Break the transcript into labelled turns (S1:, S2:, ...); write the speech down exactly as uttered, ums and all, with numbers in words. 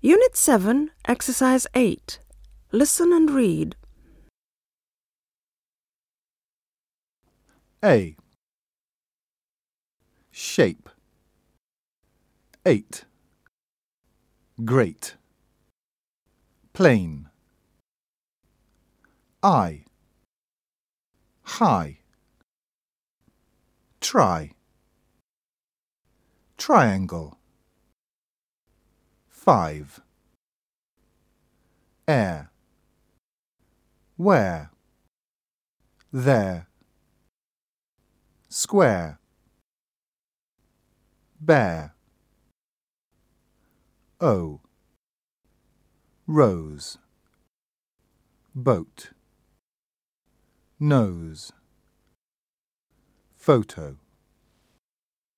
S1: Unit seven, Exercise eight. Listen and read.
S2: A. Shape. Eight. Great. Plain. I. High. Try. Triangle. Five. Air. Where. There. Square. Bear. O. Rose. Boat. Nose. Photo.